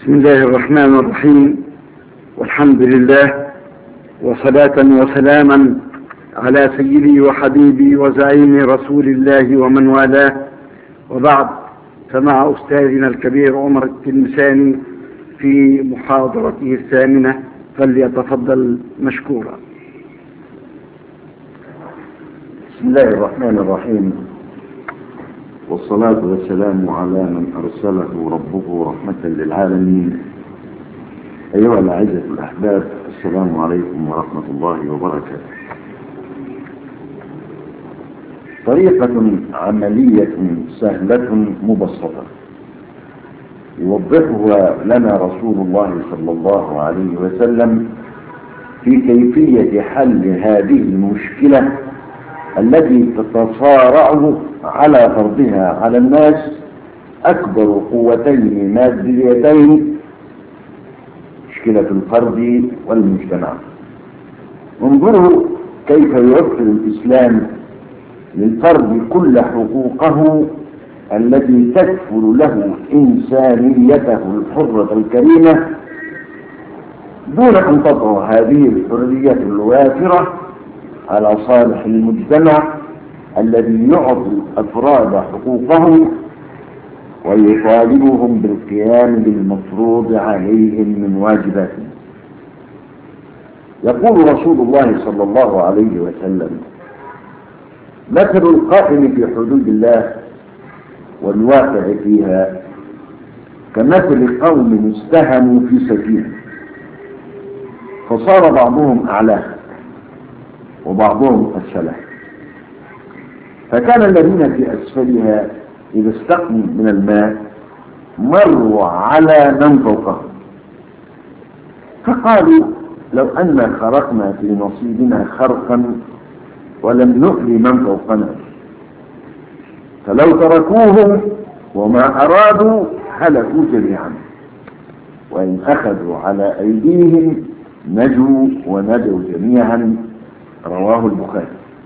بسم الله الرحمن الرحيم، والحمد لله، وصلاة وسلاما على سيدي وحبيبي وزعيم رسول الله ومن والاه، وبعد. فمع أستاذنا الكبير عمر التلمساني في محاضرته الثامنة، فليتفضل مشكورا. بسم الله الرحمن الرحيم، والصلاة والسلام على من أرسله ربه رحمة للعالمين. أيها الأعزة الأحباب، السلام عليكم ورحمة الله وبركاته. طريقة عملية سهلة مبسطة يوضحها لنا رسول الله صلى الله عليه وسلم في كيفية حل هذه المشكلة التي تتصارع على فرضها على الناس أكبر قوتين ماديتين، مشكلة الفرد والمجتمع. انظروا كيف يوفر الإسلام للفرد كل حقوقه التي تكفل له إنسانيته الحرة الكريمة، دون أن تطغى هذه الحرية الوافرة على صالح المجتمع الذي يعطي الأفراد حقوقهم ويطالبهم بالقيام بالمفروض عليهم من واجباتهم. يقول رسول الله صلى الله عليه وسلم: مثل القائم في حدود الله والواقع فيها كمثل قوم استهموا في سفينة، فصار بعضهم أعلاها وبعضهم أسفلها، فكان الذين في أسفلها إذا استقوا من الماء مروا على من فوقهم، فقالوا: لو أن خرقنا في نصيبنا خرقا ولم نؤذي من فوقنا، فلو تركوهم وما أرادوا هلكوا جميعا، وإن أخذوا على أيديهم نجوا ونجوا جميعا. رواه البخاري.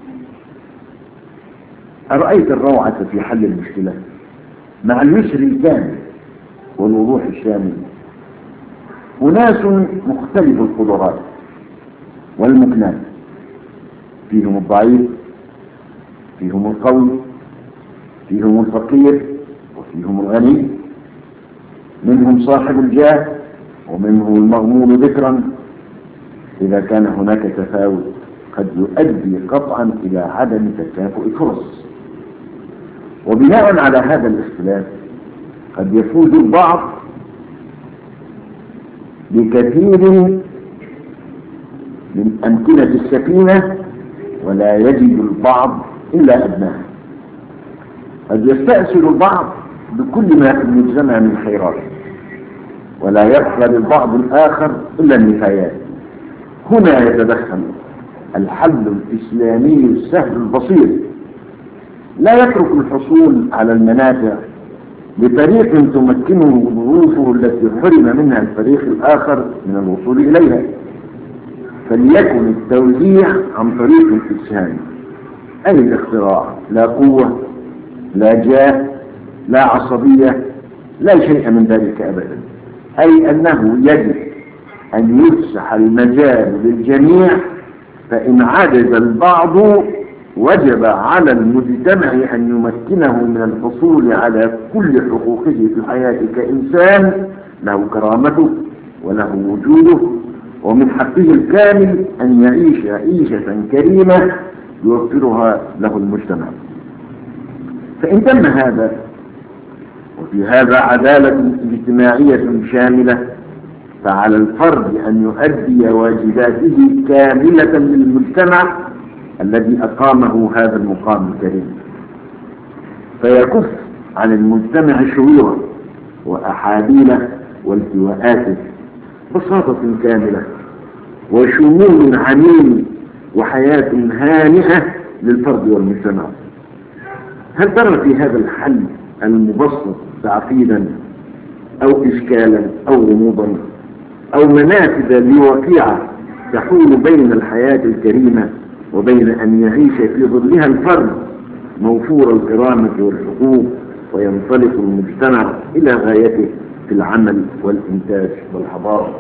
أرأيت الروعة في حل المشكلة مع اليسر الكامل والوضوح الشامل؟ أناس مختلف القدرات والمكنات، فيهم الضعيف، فيهم القوي، فيهم الفقير، وفيهم الغني، منهم صاحب الجاه ومنهم المغمور ذكرا. إذا كان هناك تفاوت قد يؤدي قطعا إلى عدم تكافؤ فرص، وبناء على هذا الاختلاف قد يفوز البعض بكثير من أمكنة السفينة ولا يجد البعض إلا أدناها، قد يستأثر البعض بكل ما في المجتمع من خيرات ولا يبقى للبعض الآخر إلا النهايات. هنا يتدخل الحل الإسلامي السهل البسيط، لا يترك الحصول على المنافع بطريق تمكنه ظروفه التي حرم منها الفريق الآخر من الوصول إليها، فليكن التوزيع عن طريق الإسهام، أي الاختراع، لا قوة لا جاه لا عصبية، لا شيء من ذلك أبدا، أي أنه يجب أن يفسح المجال للجميع، فإن عجز البعض وجب على المجتمع أن يمكنه من الحصول على كل حقوقه في الحياة كإنسان له كرامته وله وجوده، ومن حقه الكامل أن يعيش عيشة كريمة يوفرها له المجتمع. فإن تم هذا وفي هذا عدالة اجتماعية شاملة، فعلى الفرد أن يؤدي واجباته كاملة للمجتمع الذي أقامه هذا المقام الكريم، فيكف عن المجتمع شرورا وأحاديله والتواءاته، بساطة كاملة وشمول عميم وحياة هانئة للفرد والمجتمع. هل ترى في هذا الحل المبسط تعقيدا أو إشكالا أو غموضا أو منافذ لوقيعة تحول بين الحياة الكريمة وبين أن يعيش في ظلها الفرد موفور الكرامة والحقوق وينطلق المجتمع إلى غايته في العمل والإنتاج والحضارة.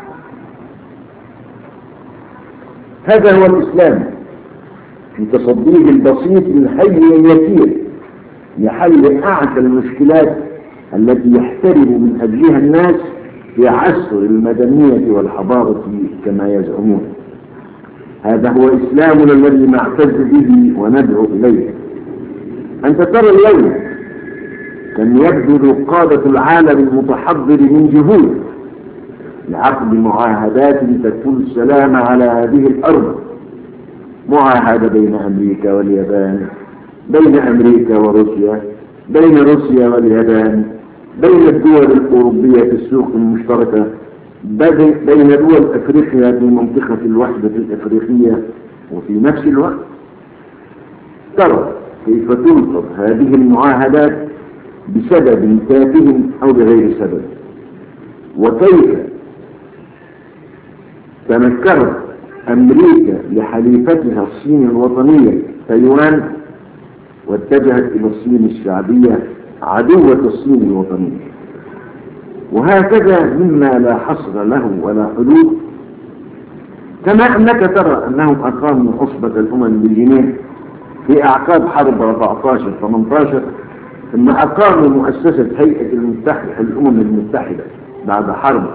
هذا هو الإسلام في تصديه البسيط الحي اليسير لحل أعتى المشكلات التي يحترم من أجلها الناس في عصر المدنية والحضارة كما يزعمون. هذا هو إسلامنا الذي نعتز به وندعو إليه. أنت ترى اليوم كم يبذل قادة العالم المتحضر من جهود لعقد معاهدات تكون السلام على هذه الأرض، معاهدة بين أمريكا واليابان، بين أمريكا وروسيا، بين روسيا واليابان، بين الدول الأوروبية في السوق المشتركة، بين دول أفريقيا في منطقة الوحدة الأفريقية. وفي نفس الوقت ترى كيف تنقض هذه المعاهدات بسبب تافه أو بغير سبب، وكيف تنكرت أمريكا لحليفتها الصين الوطنية تايوان واتجهت إلى الصين الشعبية عدوة الصين الوطنية. وهكذا مما لا حصر له ولا حدود. كما أنك ترى أنهم أقاموا عصبة الأمم بالجنيه في أعقاب حرب 14-18، ثم أقاموا مؤسسة هيئة الأمم المتحدة بعد حرب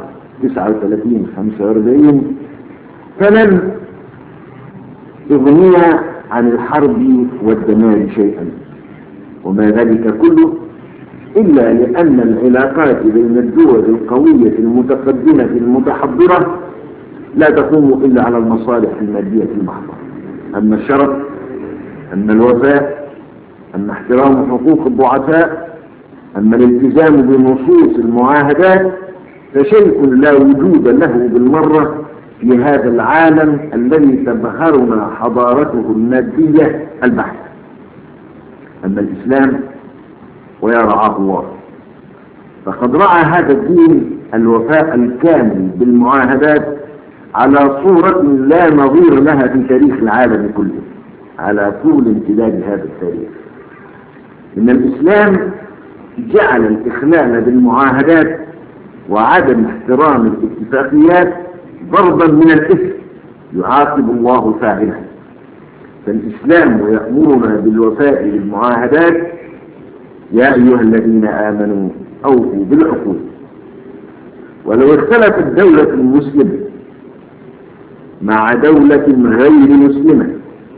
39-45، فلن تغني عن الحرب والدمار شيئا. وما ذلك كله إلا لأن العلاقات بين الدول القوية المتقدمة المتحضرة لا تقوم إلا على المصالح المادية المحضة. أما الشرف، أما الوفاء، أما احترام حقوق الضعفاء، أما الالتزام بنصوص المعاهدات فشيء لا وجود له بالمرة في هذا العالم الذي تبهرنا حضارته المادية البحتة. أما الإسلام ويرعاه الله فقد رعى هذا الدين الوفاء الكامل بالمعاهدات على صورة لا نظير لها في تاريخ العالم كله على طول امتداد هذا التاريخ. إن الإسلام جعل الإخلال بالمعاهدات وعدم احترام الاتفاقيات ضربا من الإثم يعاقب الله فاعله. فالإسلام يأمرنا بالوفاء بالمعاهدات: يا أيها الذين آمنوا أوفوا بالعقود. ولو اختلفت الدولة المسلمة مع دولة غير مسلمة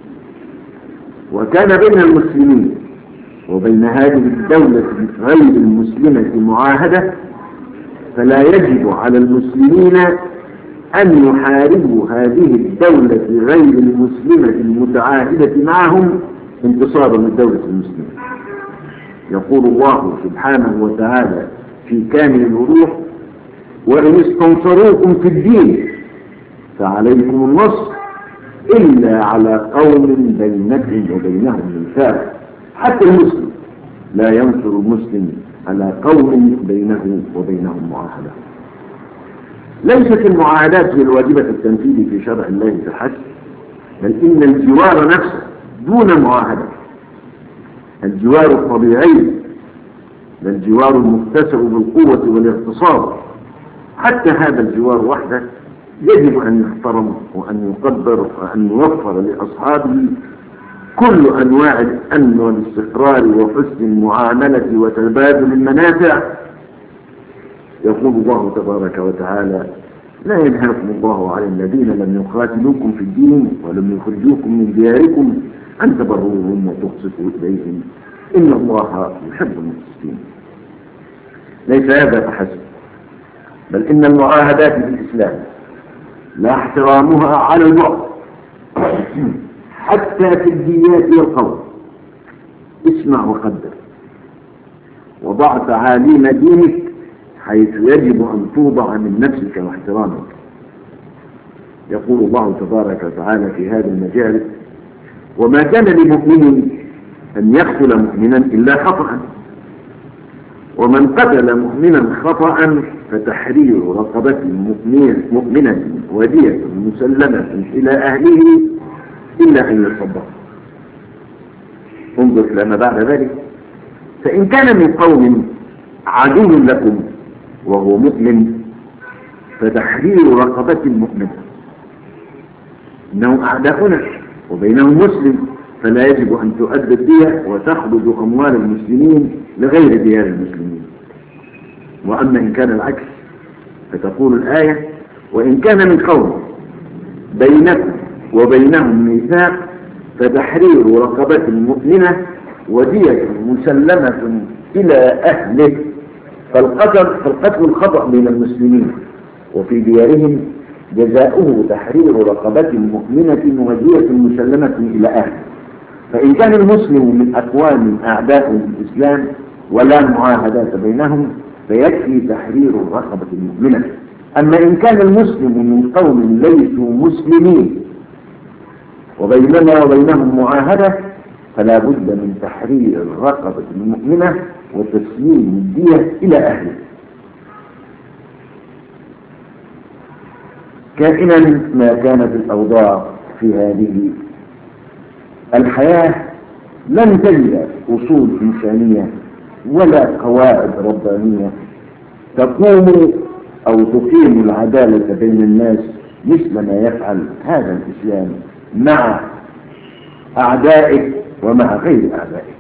وكان بين المسلمين وبين هذه الدولة غير المسلمة معاهدة، فلا يجب على المسلمين أن يحاربوا هذه الدولة غير المسلمة المتعاهدة معهم انتصارا للدولة المسلمة. يقول الله سبحانه وتعالى في كامل الوضوح: وإن استنصروكم في الدين فعليكم النصر إلا على قوم بينكم وبينهم ميثاق. حتى المسلم لا ينصر المسلم على قوم بينه وبينهم معاهدة. ليست المعاهدات هي الواجبة التنفيذ في شرع الله فحسب، بل إن الجوار نفسه دون معاهدة، الجوار الطبيعي، الجوار المكتسب بالقوة والاغتصاب، حتى هذا الجوار وحده يجب أن يحترم وأن يقدر وأن يوفر لأصحابه كل أنواع الأمن والاستقرار وحسن المعاملة وتبادل المنافع. يقول الله تبارك وتعالى: لا ينهاكم الله عن الذين لم يقاتلوكم في الدين ولم يخرجوكم من دياركم أن تبروهم وتقسطوا إليهم إن الله يحب المقسطين. ليس هذا فحسب، بل إن المعاهدات في الإسلام لا احترامها على البعد حتى في الديات والقول. اسمع وقدر، وضع تعاليم دينك حيث يجب أن توضع من نفسك واحترامك. يقول الله تبارك وتعالى في هذا المجال: وما كان لمؤمن أن يقتل مؤمنا إلا خطأ، ومن قتل مؤمنا خطأ فتحرير رقبة مؤمنة ودية مسلمة إلى أهله إلا أن يصدق. انظر لما بعد ذلك: فإن كان من قوم عدو لكم وهو مؤمن فتحرير رقبة مؤمنة. إنهم أعداؤنا وبينهم مسلم، فلا يجب أن تؤدى الدية وتخرج أموال المسلمين لغير ديار المسلمين. وأما إن كان العكس فتقول الآية: وإن كان من قوم بينكم وبينهم ميثاق فتحرير رقبة مؤمنة ودية مسلمة إلى أهله. فالقتل الخطأ بين المسلمين وفي ديارهم جزاؤه تحرير رقبة مؤمنة ودية مسلمة إلى أهله. فإن كان المسلم من أقوام أعداء الإسلام ولا معاهدات بينهم فيكفي تحرير الرقبة المؤمنة. أما إن كان المسلم من قوم ليسوا مسلمين وبيننا وبينهم معاهدة فلا بد من تحرير الرقبة المؤمنة وتسليم الدية إلى أهله. كائنا ما كانت الأوضاع في هذه الحياة لن تجد أصول إنسانية ولا قواعد ربانية تقوم أو تقيم العدالة بين الناس مثل ما يفعل هذا الإسلام مع أعدائه ومع غير أعدائه.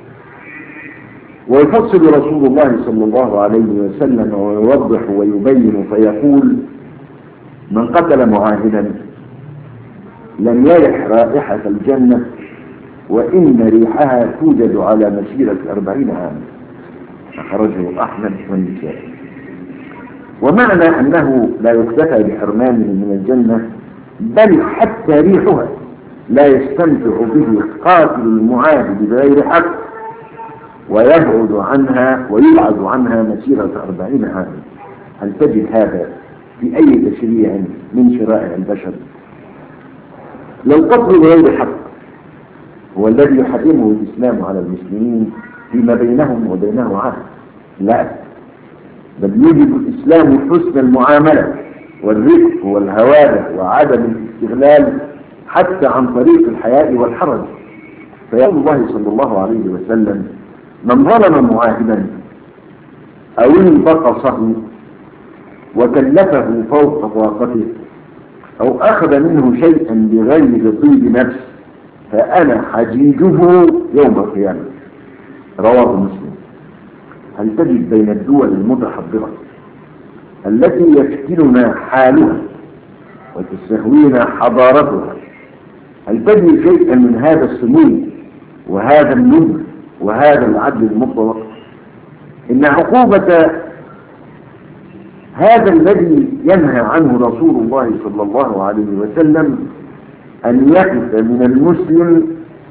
ويفصل رسول الله صلى الله عليه وسلم ويوضح ويبين فيقول: من قتل معاهدا لم يرح رائحة الجنة وإن ريحها توجد على مسيرة 40 عاما. أخرجه أحمد والنسائي. ومعنى أنه لا يكتفى بحرمانه من الجنة بل حتى ريحها لا يستمتع به قاتل المعاهد بغير حق ويبعد عنها مسيرة 40 عاما. هل تجد هذا في أي تشريع من شرائع البشر؟ لو قتل بغير حق هو الذي يحرمه الإسلام على المسلمين فيما بينهم وبينه عهد، لا، بل يجب الإسلام حسن المعاملة والرفق والهوادة وعدم الاستغلال حتى عن طريق الحياء والحرج. فيقول الله صلى الله عليه وسلم: من ظلم معاهدا أو انتقصه وكلفه فوق طاقته أو أخذ منه شيئا بغير طيب نفس فأنا حجيجه يوم القيامة. رواه مسلم. هل تجد بين الدول المتحضرة التي يفتننا حالها وتستهوينا حضارتها، هل تجد شيئا من هذا السمو وهذا النبل وهذا العدل المطلق؟ إن عقوبة هذا الذي ينهى عنه رسول الله صلى الله عليه وسلم أن يقف من المسلم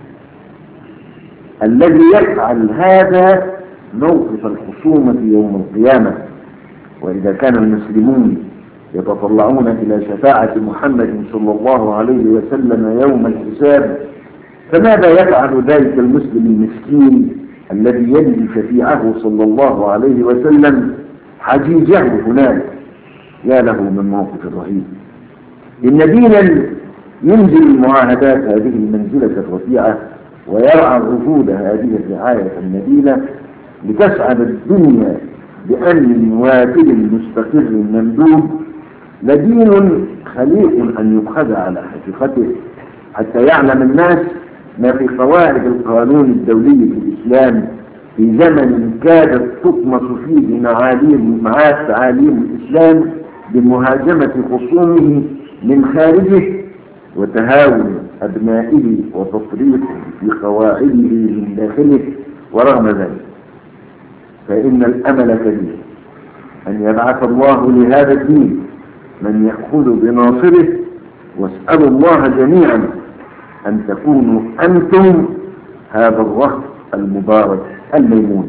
الذي يفعل هذا موقف الخصومة يوم القيامة. وإذا كان المسلمون يتطلعون إلى شفاعة محمد صلى الله عليه وسلم يوم الحساب، فماذا يفعل ذلك المسلم المسكين الذي يجد شفيعه صلى الله عليه وسلم حجيجه هناك؟ يا له من موقف رهيب. إن دينا ينزل المعاهدات هذه المنزلة الرفيعة ويرعى الرفود هذه الرعاية النبيلة لتسعد الدنيا بأمن وافد مستقر ممدود، لدين خليق أن يؤخذ على حقيقته حتى يعلم الناس ما في قواعد القانون الدولي في الإسلام في زمن كادت تطمس فيه تعاليم الإسلام بمهاجمة خصومه من خارجه وتهاون أبنائه وتفريطه في قواعده من داخله. ورغم ذلك فإن الأمل كبير أن يبعث الله لهذا الدين من يأخذ بناصره، واسألوا الله جميعا أن تكونوا أنتم هذا الرهط المبارك الميمون.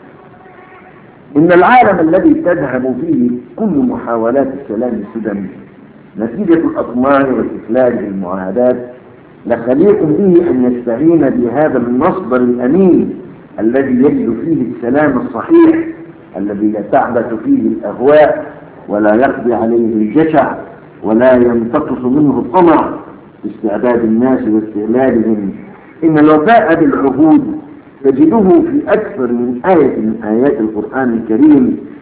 إن العالم الذي تذهب فيه كل محاولات السلام السوداني نتيجة الأطماع واستخلاج المعاهدات لخليق به أن يستعين بهذا المصدر الأمين الذي يجد فيه السلام الصحيح الذي لا تعبث فيه الأهواء ولا يقضي عليه الجشع ولا ينتقص منه الطمع باستعداد الناس واستغلالهم. إن الوفاء بالعهود تجده في أكثر من آية من آيات القرآن الكريم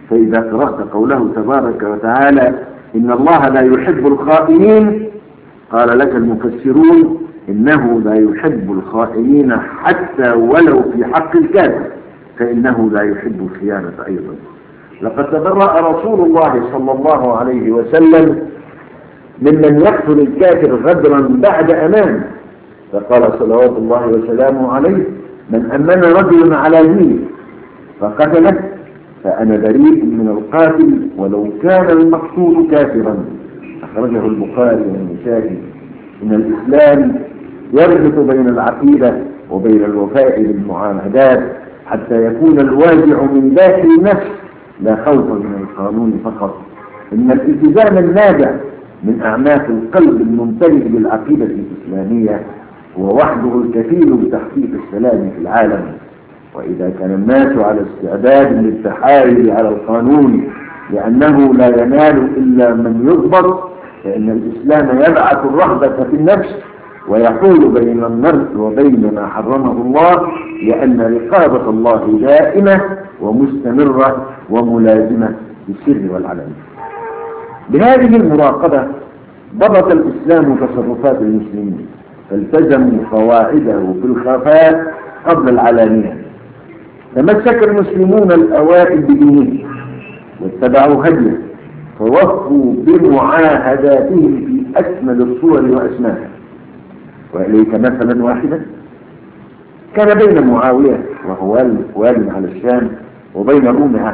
فإذا قرأت قوله تبارك وتعالى إن الله لا يحب الخائنين، قال لك المفسرون إنه لا يحب الخائنين حتى ولو في حق الكافر، فإنه لا يحب الخيانة أيضا. لقد تبرأ رسول الله صلى الله عليه وسلم ممن يقتل الكافر غدرا بعد أمان، فقال صلوات الله وسلامه عليه من أمن رجل على دينه فقتله فأنا بريء من القاتل ولو كان المقتول كافرا. أخرجه البخاري والنسائي. إن الإسلام يربط بين العقيدة وبين الوفاء بالمعاهدات حتى يكون الواجع من داخل النفس لا خوفا من القانون فقط. إن الالتزام النابع من أعماق القلب الممتلئ بالعقيدة الإسلامية هو وحده الكفيل بتحقيق السلام في العالم. وإذا كان الناس على استعداد للتحايل على القانون لأنه لا ينال إلا من يضبط، فإن الإسلام يبعث الرهبة في النفس ويحول بين المرء وبين ما حرمه الله، لأن رقابة الله دائمة ومستمرة وملازمة في السر والعلن. بهذه المراقبة ضبط الإسلام تصرفات المسلمين، فالتزموا قواعده في الخفاء قبل العلانية. تمسك المسلمون الأوائل بدينهم واتبعوا هديه فوفوا بمعاهداتهم في أكمل الصور وأسمائها. وإليك مثلا واحدا كان بين معاوية وهو والي على الشام وبين الروم عهد،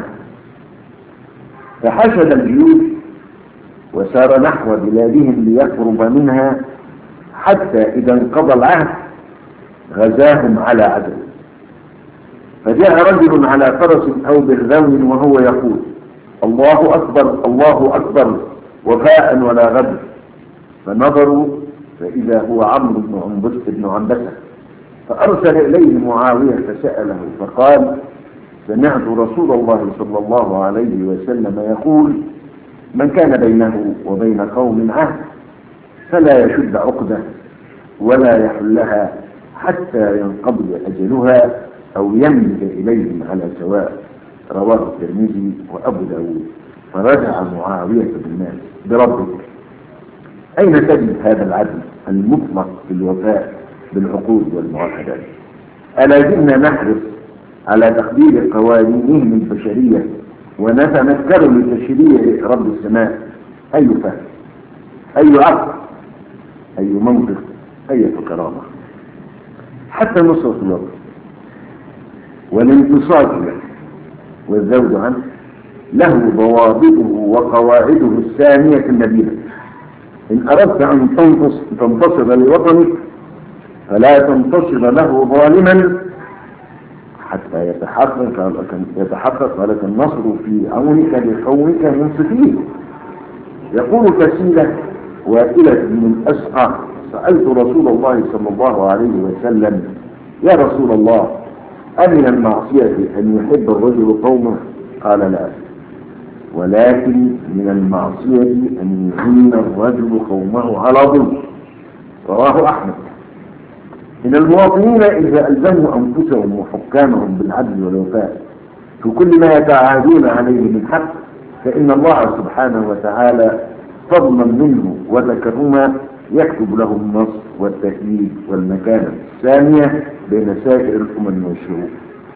فحشد الجيوش وسار نحو بلادهم ليقرب منها، حتى إذا انقضى العهد غزاهم على عدل. فجاء رجل على فرس أو برذون وهو يقول الله أكبر الله أكبر وفاء ولا غدر، فنظروا فإذا هو عمرو بن عنبسة، فأرسل إليه معاوية فسأله فقال سمعت رسول الله صلى الله عليه وسلم يقول من كان بينه وبين قوم عهد فلا يشد عقده ولا يحلها حتى ينقضي أجلها أو يملك إليهم على سواء. رواه الترمذي وأبو داود. فرجع معاوية بالناس بربك أين تجد هذا العدل المطلق في الوفاء بالعقود والمعاهدات؟ ألا زلنا نحرص على تقدير قوانينهم البشرية ونتنكر لتشريع رب السماء؟ أي فهم، أي عقل، أي منطق، أي كرامة. حتى نصرة الوطن والانتصار له والذود عنه له ضوابطه وقواعده السامية النبيلة. إن أردت أن تنتصر لوطنك فلا تنتصر له ظالما حتى يتحقق لك النصر في عونك لقومك منصفين. يقول فسيلة وائلة بن الأسقع سألت رسول الله صلى الله عليه وسلم يا رسول الله أمن المعصية أن يحب الرجل قومه؟ قال لا، ولكن من المعصية أن يهين الرجل قومه على ظلم. رواه أحمد. إن المواطنين إذا ألزموا أنفسهم وحكامهم بالعدل والوفاء في كل ما يتعاهدون عليه من حق، فإن الله سبحانه وتعالى فضلا منه وتكرما يكتب لهم النصر والتأييد والمكانة الثانية بين سائر الأمم والشعوب.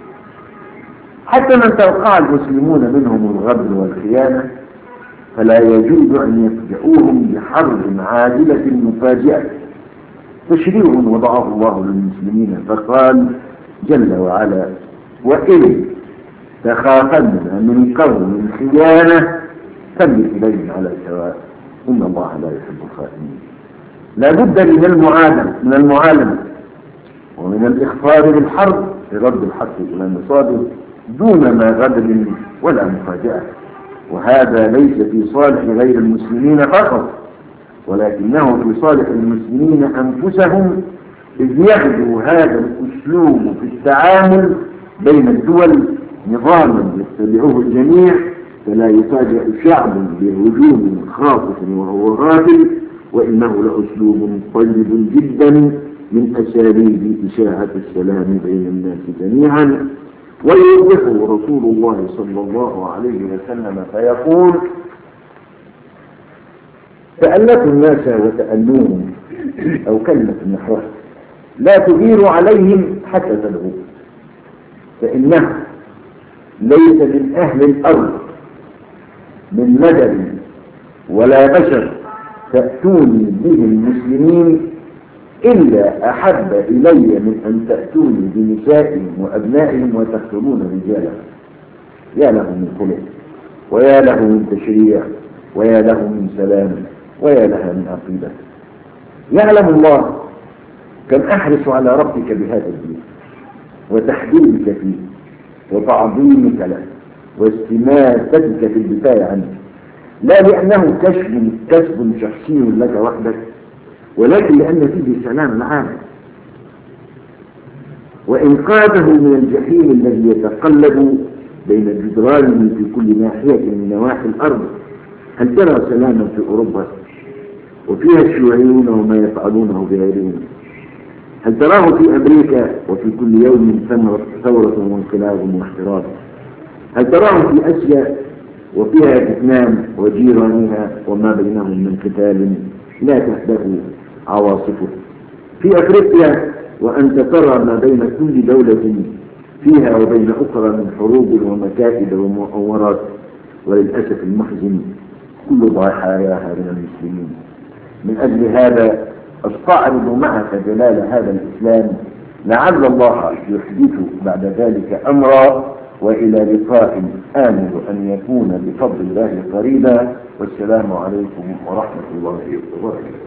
حتى من توقع المسلمون منهم الغدر والخيانة فلا يجوز أن يفجئوهم بحرب عاجلة مفاجئة. تشريع وضعه الله للمسلمين فقال جل وعلا وإن تخافن من قوم خيانة فاملك إليهم على سواء إن الله لا يحب الخائنين. لا بد من المعالمة ومن الإخفار بالحرب لرد الحق إلى نصابه دون ما غدر ولا مفاجأة. وهذا ليس في صالح غير المسلمين فقط، ولكنه في صالح المسلمين أنفسهم، إذ يغدو هذا الأسلوب في التعامل بين الدول نظاما يتبعه الجميع، فلا يفاجأ شعب بهجوم خاطف وهو غافل، وإنه لأسلوب طيب جدا من أساليب إشاعة السلام بين الناس جميعا. ويوضحه رسول الله صلى الله عليه وسلم فيقول: تألفوا الناس وتألوهم، أو كلمة نحوها: لا تغيروا عليهم حتى تدعوا، فإنه ليس من أهل الأرض من مدد ولا بشر تأتوني به المسلمين إلا أحب إلي من أن تأتوني بنسائهم وأبنائهم وتقتلون رجالهم. يا له من خلق، ويا له من تشريع، ويا له من سلام، ويا لها من عقيدة. يعلم الله كم أحرص على ربك بهذا الدين وتحبيبك فيه وتعظيمك له واستماتتك في الدفاع عنه، لا لأنه كسب شخصي لك وحدك، ولكن لأن فيه سلام العالم وإنقاذه من الجحيم الذي يتقلب بين الجدران في كل ناحية من نواحي الأرض. هل ترى سلاما في أوروبا وفيها الشيوعيون وما يفعلونه بغيرهم؟ هل تراه في أمريكا وفي كل يوم ثورة وانقلاب واحتراق؟ هل تراه في آسيا وفيها فيتنام وجيرانها وما بينهم من قتال لا تهدأ عواصفه؟ في أفريقيا وأنت ترى ما بين كل دولة فيها وبين أخرى من حروب ومكائد ومؤامرات، وللأسف المحزن كل ضحاياها من المسلمين. من أجل هذا أستعرض معك جلال هذا الإسلام، لعل الله يحدث بعد ذلك أمرا، وإلى لقاء آمل أن يكون بفضل الله قريبا، والسلام عليكم ورحمة الله وبركاته.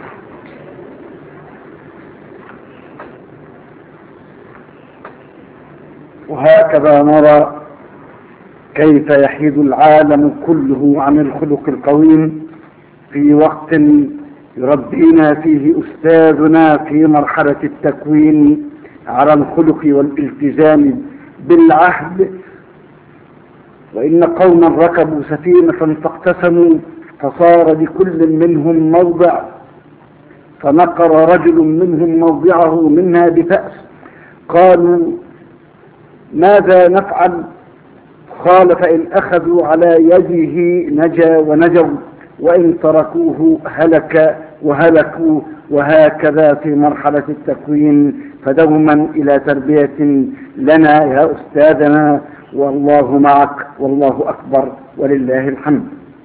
وهكذا نرى كيف يحيد العالم كله عن الخلق القويم في وقت يربينا فيه أستاذنا في مرحلة التكوين على الخلق والالتزام بالعهد. وإن قوما ركبوا سفينة فاقتسموا فصار لكل منهم موضع، فنقر رجل منهم موضعه منها بفأس، قالوا: ماذا نفعل؟ قال: فإن أخذوا على يده نجا ونجوا، وإن تركوه هلك وهلكوا. وهكذا في مرحلة التكوين، فدوما إلى تربية لنا يا أستاذنا، والله معك والله أكبر ولله الحمد.